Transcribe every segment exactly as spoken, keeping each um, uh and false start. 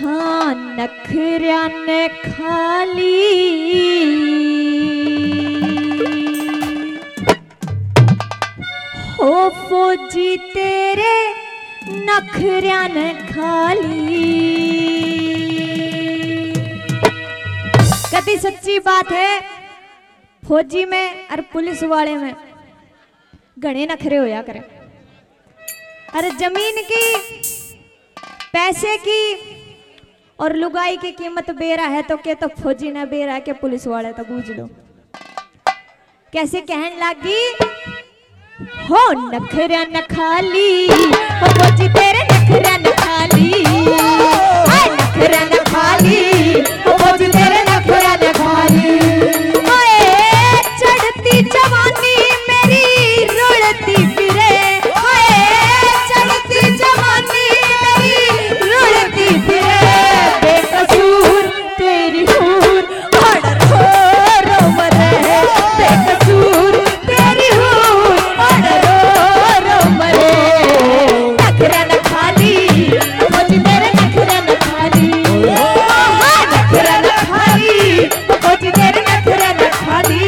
हाँ नखरिया ने खाली हो फौजी तेरे नखरिया ने खाली। कभी सच्ची बात है फौजी में और पुलिस वाले में घने नखरे होया करे। अरे जमीन की, पैसे की और लुगाई की कीमत बेरा है तो के तो फौजी ने बेरा है के पुलिस वाले तो बूझ लो। कैसे कहन लगी हो नखरा न खाली हो फौजी तेरे नखरा न खाली हाय नखरा न खाली हो फौजी तेरे नखरा न खाली। ओए चढ़ती जवानी मेरी रुड़ती फिरे ओए चढ़ती जवानी मेरी रुड़ती फिरे बेकसूर तेरी हूर ऑर्डर हो रो मरे बेकसूर तेरी हूर ऑर्डर हो रो मरे। नखरा न खाली फौजी तेरे नखरा न खाली हाँ नखरा न खाली फौजी तेरे नखरा न खाली।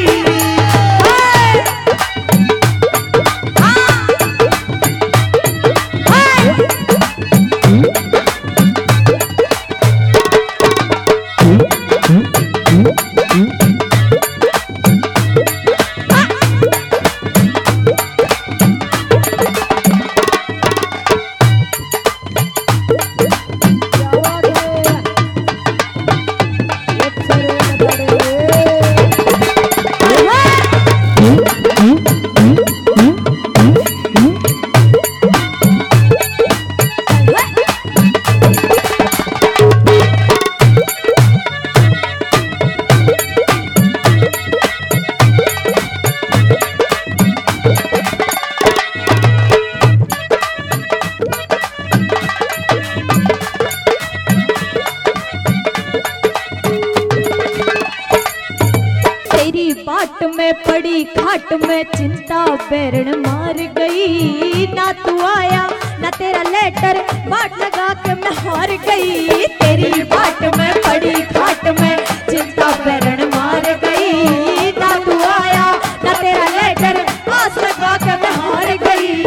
बाट में पड़ी खाट में चिंता बैरण मार गई ना तू आया ना तेरा लेटर बाट लगा के मैं हार गई। तेरी बाट में पड़ी खाट में चिंता बैरण मार गई ना तू आया ना तेरा लेटर आस लगा के मैं हार गई।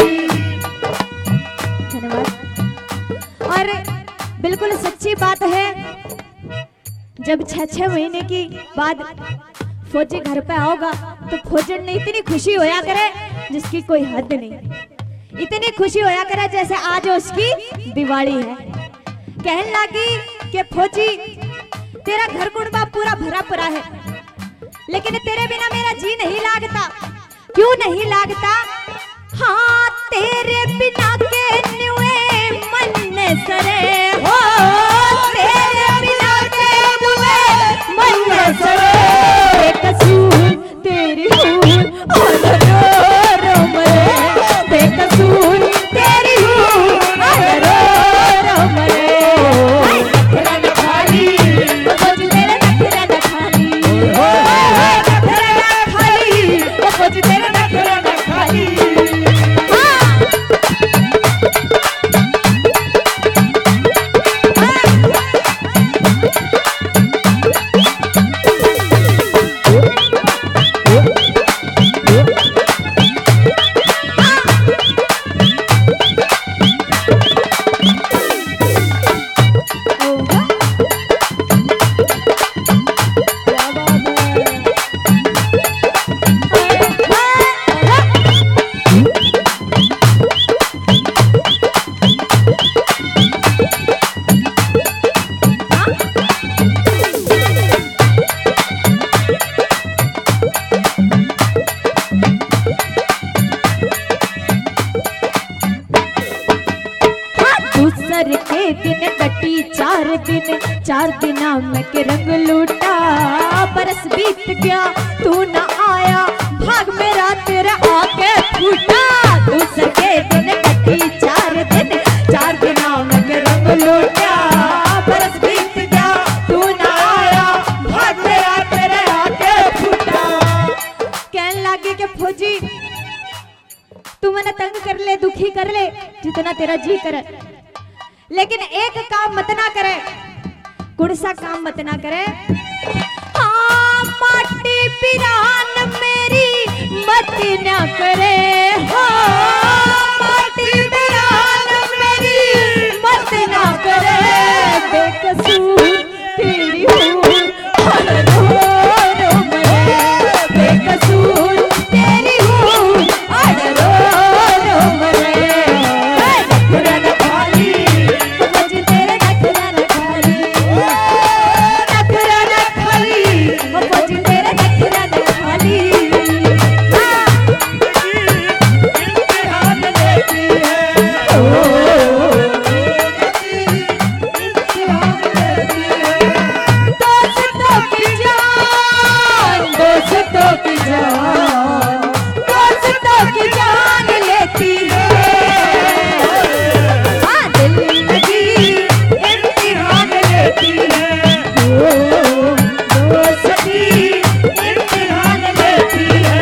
धन्यवाद। और बिल्कुल सच्ची बात है जब छह छह महीने की बाद फौजी घर पे आओगा तो फौजन ने इतनी खुशी होया करे जिसकी कोई हद नहीं। इतनी खुशी होया करे जैसे आज उसकी दिवाली है। कहने लगी कि फौजी तेरा घर कुंडा पूरा भरा पड़ा है लेकिन तेरे बिना मेरा जी नहीं लागता। क्यों नहीं लागता? हाँ तेरे बिना के नुए मन सरे हो तेरे बिना के नुए मन सरे बेकसूर तेरी हूर ऑर्डर रो रो मरे बेकसूर तेरी हूर ऑर्डर रो रो मरे। नखरा न खाली फौजी तेरे नखरा न खाली नखरा न खाली फौजी तेरे नखरा न खाली। के दिन कटी चार दिन चार दिना में के रंग लूटा बरस बीत गया तू न आया भाग मेरा तेरा आके फूटा। दूसरे के दिन कटी चार दिन चार दिना में के रंग लूटा बरस बीत गया तू न आया भाग मेरा तेरा आके फूटा। कहने लगे कि फौजी तू मैंने तंग कर ले दुखी कर ले जितना तेरा जी करे लेकिन एक काम मत ना करे कुड़ सा काम मत ना करे। हाँ माटी पिरान मेरी मत ना करे, हाँ माटी पिरान मेरी मत ना करे, बेकसूर तेरी हूँ और रो रो मरे, बेकसूर तेरी हूँ और रो रो मरे। नखरा न खाली मुझे तेरे नखरा न खाली, नखरा न खाली मुझे तेरे नखरा न खाली। इम्तिहान लेती है ओ इम्तिहान लेती है, दोस्तों की जान दोस्तों की जान दोस्तों की जान लेती है, हाँ दिल लगी इम्तिहान लेती है, ओ दोस्ती इम्तिहान लेती है।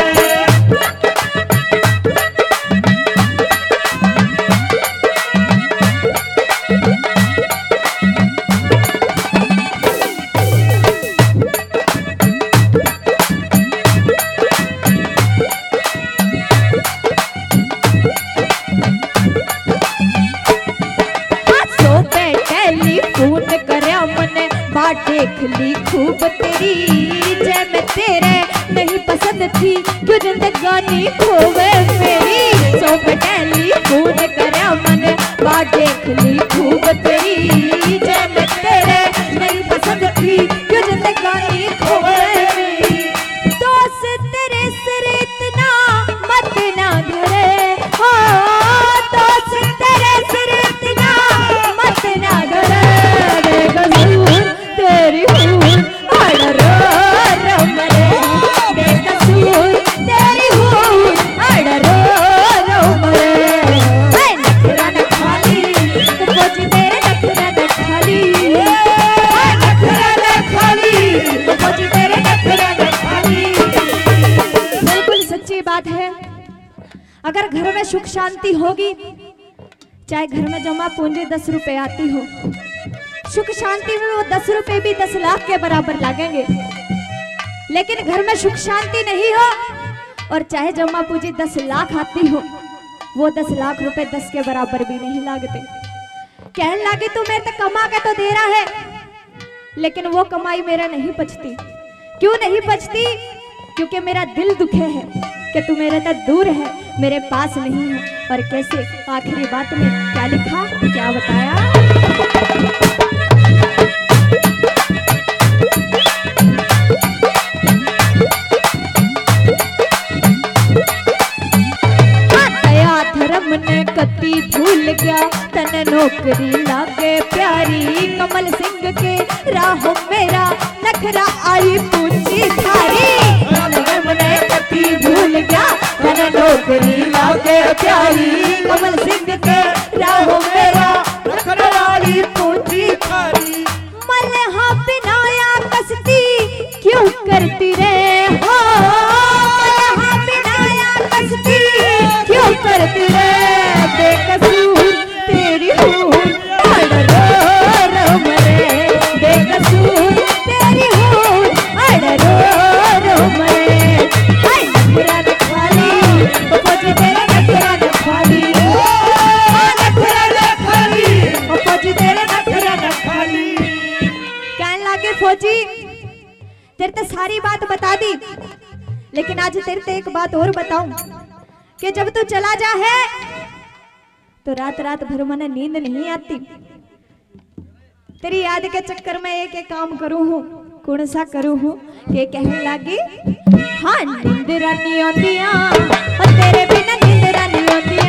टेलीफोन करया मने बात देख ली खूब तेरी, जय मैं तेरे नहीं पसंद थी क्यों जिंदगानी खोवे मेरी। सो पे टेलीफोन करया मने बात देख ली खूब तेरी, जय मैं तेरे नहीं पसंद थी क्यों जिंदगानी खोवे मेरी। दोस्त तेरे सिर इतना मत ना धरे, हो दोस्त तेरे सिर इतना मत ना धरे, बेकसूर तेरी हूँ और रो रो मरे, बेकसूर तेरी हूँ और रो रो मरे। नखरा न खाली मुझे तेरे नखरा न खाली, नखरा न खाली मुझे तेरे नखरा न खाली। बिल्कुल सच्ची बात है, अगर घर में सुख शांति होगी, चाहे घर में जमा पूंजी दस रुपए आती हो, सुख शांति में वो दस रुपए भी दस लाख के बराबर लगेंगे। लेकिन घर में सुख शांति नहीं हो और चाहे जमा पूंजी दस लाख आती हो, वो दस लाख रुपए दस के बराबर भी नहीं लागते। कहने लगे तू मेरे तक कमा के तो दे रहा है, लेकिन वो कमाई मेरा नहीं बचती। क्यों नहीं बचती? क्योंकि मेरा दिल दुखे है कि तू मेरे तक दूर है, मेरे पास नहीं है। और कैसे? आखिरी बात में क्या लिखा, क्या बताया? धर्म ने कति भूल गया, तन नौकरी लागे प्यारी, कमल सिंह के राहों मेरा नखरा आई पूंजी थारी। धर्म ने कति भूल गया, तन नौकरी लागे प्यारी, कमल सिंह के राहों मेरा नखरा आई पूंजी थारी। मलहा बिनाया कसती क्यों करती रे हो, मलहा बिनाया कसती क्यों करती रे, बेकसूर तेरी हूँ और रो रो मरे, बेकसूर तेरी हूँ और रो रो मरे। नखरा न खाली मुझे तेरे नखरा न खाली, नखरा न खाली मुझे तेरे नखरा न खाली। कहने लगे फौजी तेरे तो सारी बात बता दी, लेकिन आज तेरे तो एक बात और बताऊं कि जब तू चला जा है तो रात रात भर मने नींद नहीं आती। तेरी याद के चक्कर में एक एक काम करूं हूं, कौन सा करूं हूं कि कहने लगी हाँ नींद रानी आंदियां और तेरे बिना नींद रानी आंदियां।